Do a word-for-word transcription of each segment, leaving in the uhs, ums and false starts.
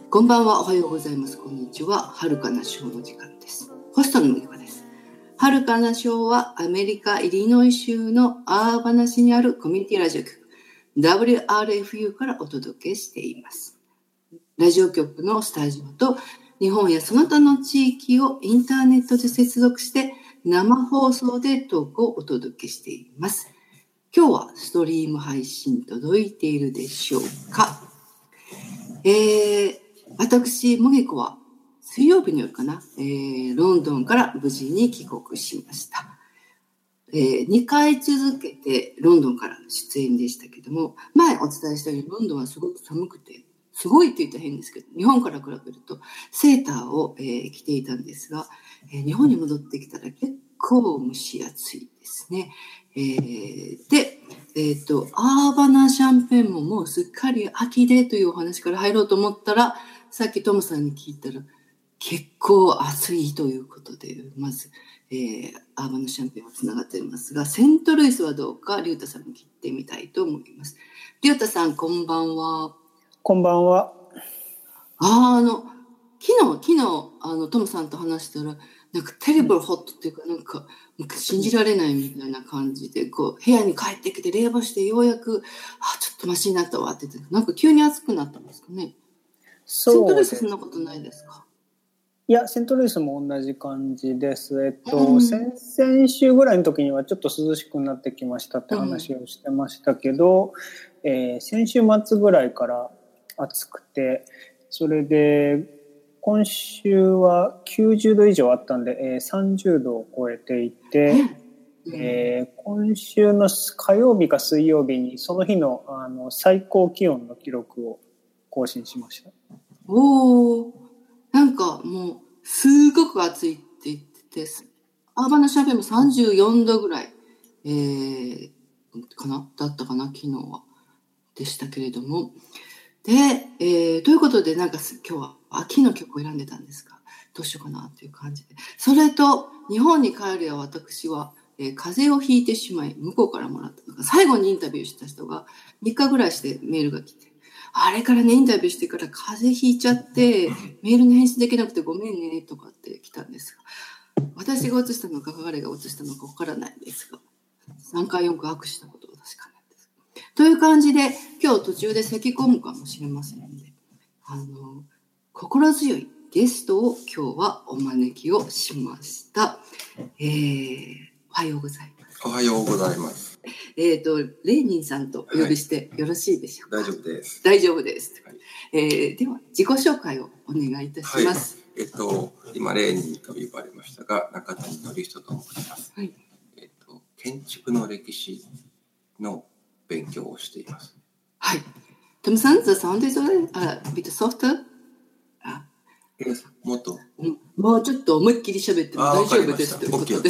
こんばんは、おはようございます。こんにちは。はるかなショーの時間です。ホストの麦子です。はるかなショーはアメリカイリノイ州のアーバナ市にあるコミュニティラジオ局 ダブリューアールエフユー からお届けしています。ラジオ局のスタジオと日本やその他の地域をインターネットで接続して生放送でトークをお届けしています。今日はストリーム配信届いているでしょうか。えー、私、麦子は水曜日の夜かな、えー、ロンドンから無事に帰国しました。えー、にかい続けてロンドンから出演でしたけども、前お伝えしたようにロンドンはすごく寒くて、すごいって言ったら変ですけど、日本から比べるとセーターを、えー、着ていたんですが、えー、日本に戻ってきたら結構蒸し暑いですね。えー、で、えっと、アーバナシャンペンももうすっかり秋でというお話から入ろうと思ったら、さっきトムさんに聞いたら結構暑いということで、まず、えー、アーバナシャンペンはつながっていますが、セントルイスはどうか、リュウタさんに聞いてみたいと思います。リュウタさん、こんばんは。 こんばんは。 あ、あの、昨日、昨日、あの、トムさんと話したら、なんかテレブルホットっていうか、なんか、信じられないみたいな感じで、こう、部屋に帰ってきて冷房してようやく、あ、ちょっとマシになったわって言って、なんか急に暑くなったんですかね。セントルイスそんなことないですか？ いや、セントルイスも同じ感じです。えっと、うん、先々週ぐらいの時にはちょっと涼しくなってきましたって話をしてましたけど、うん、えー、先週末ぐらいから暑くて、それで今週はきゅうじゅうど以上あったんで、えー、さんじゅうどを超えていて、うん、えー、今週の火曜日か水曜日にその日の、あの最高気温の記録を更新しました。 おー、なんかもうすごく暑いって言ってて、アーバナシャンペンもさんじゅうよんどぐらい、えー、かなだったかな昨日はでしたけれども、で、えー、ということでなんか今日は秋の曲を選んでたんですが、どうしようかなっていう感じで、それと日本に帰るや私は、えー、風邪をひいてしまい向こうからもらったのが、最後にインタビューした人がみっかぐらいしてメールが来て、あれからね、インタビューしてから風邪ひいちゃって、メールの返信できなくてごめんね、とかって来たんですが、私が写したのか、彼が写したのかわからないんですが、さんかいよんかい握手したことは確かなんです。という感じで、今日途中で咳込むかもしれませんので、あの、心強いゲストを今日はお招きをしました。えー、おはようございます。 おはようございます。 えっと、レーニンさんとお呼びしてよろしいでしょうか？ はい、大丈夫です。 大丈夫です。 はい、 えー、では、自己紹介をお願いいたします。 はい、えっと、今、レーニンと呼ばれましたが、中谷典人と申します。はい、えっと、建築の歴史の勉強をしています。 はい。トムさん、the sound is a bit softer? あ、 えー、もっと、 うん、もうちょっと思いっきり喋っても大丈夫ですということです。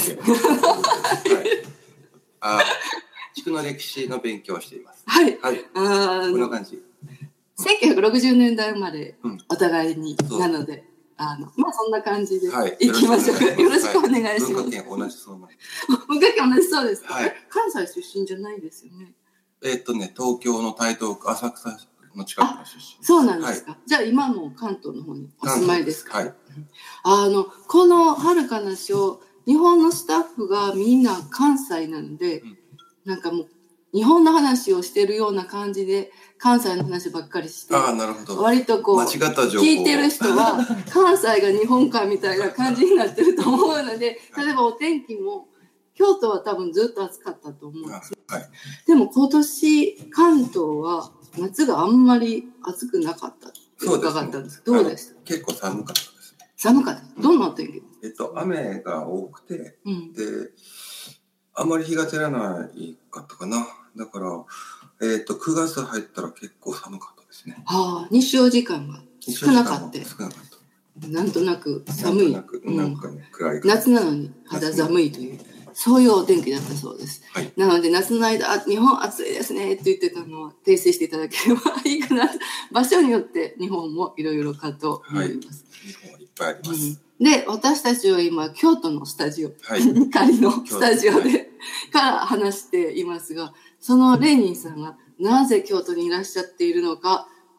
あ、建築の歴史の勉強をしています。 はい。 はい。あ、こんな感じ。 せんきゅうひゃくろくじゅうねんだい生まれ、うん、お互いになので、あのまあそんな感じでいきましょうか。よろしくお願いします。 文化圏同じそうな。 文化圏同じそうです。 はい。 関西出身じゃないですよね。 えっとね、東京の台東区浅草の近くの出身。 そうなんですか。はい、じゃあ今も関東の方にお住まいですか。はい。あのこのはるかなショー、日本のスタッフがみんな関西なんで、うん、なんかもう日本の話をしてるような感じで関西の話ばっかりして、 あ、なるほど、 割とこう間違った情報聞いてる人は関西が日本かみたいな感じになってると思うので、例えばお天気も京都は多分ずっと暑かったと思うんですよ。はい、でも今年関東は夏があんまり暑くなかったって伺ったんです。どうでした？ 結構寒かったです。 寒かった。どんなお天気？ えっと雨が多くて、うん、であまり日が照らないかったかな。だから、えっと、くがつ入ったら結構寒かったですね。 はあ、日照時間が少なかった。 少なかった。 なんとなく寒い。 なんとなく、なんかね、暗い。 夏なのに肌寒いという、そういうお天気だったそうです。はい、なので、夏の間、日本暑いですねって言ってたのを訂正していただければいいかな。場所によって日本もいろいろかと思います。 はい、日本はいっぱいあります。 うん、で、私たちは今、京都のスタジオ、はい、仮のスタジオで、はい、から話していますが、そのレーニンさんがなぜ京都にいらっしゃっているのか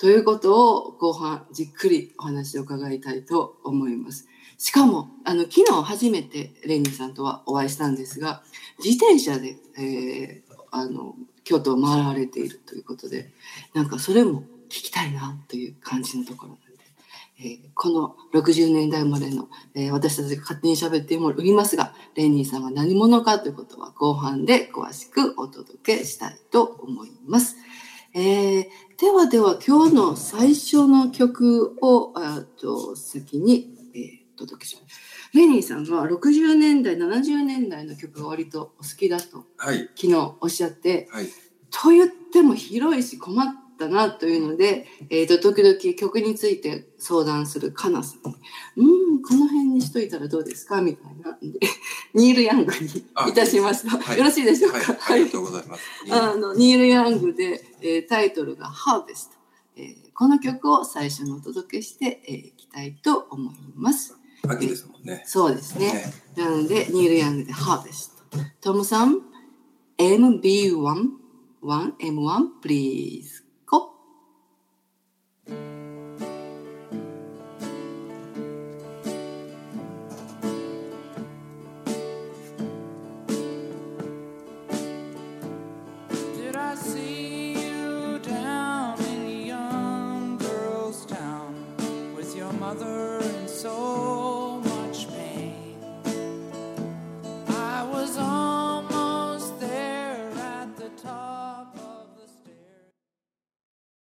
ということを後半じっくりお話を伺いたいと思います。しかもあの昨日初めてレニーさんとはお会いしたんですが、自転車で、えー、あの京都を回られているということで、なんかそれも聞きたいなという感じのところなんで、えー、このろくじゅうねんだいまでの、えー、私たちが勝手に喋っておりますが、レニーさんは何者かということは後半で詳しくお届けしたいと思います。えー、ではでは今日の最初の曲をあと先に、えー、お届けします。レニーさんはろくじゅうねんだいななじゅうねんだいの曲が割とお好きだと、はい、昨日おっしゃって、はい、と言っても広いし困ったなというので、えー、と時々曲について相談するカナさんに、うんこの辺にしといたらどうですかみたいなニール・ヤングにいたしました。はい、よろしいでしょうか。 はい、ありがとうございます。 あのニール・ヤングで、えー、タイトルがハーベスト、えー、この曲を最初にお届けしてい、えー、きたいと思います。 秋ですもんね。 そうですね。ねなのでニール・ヤングでハーベスト。トムさん エムビーワン エムワン please go。 Mother and soul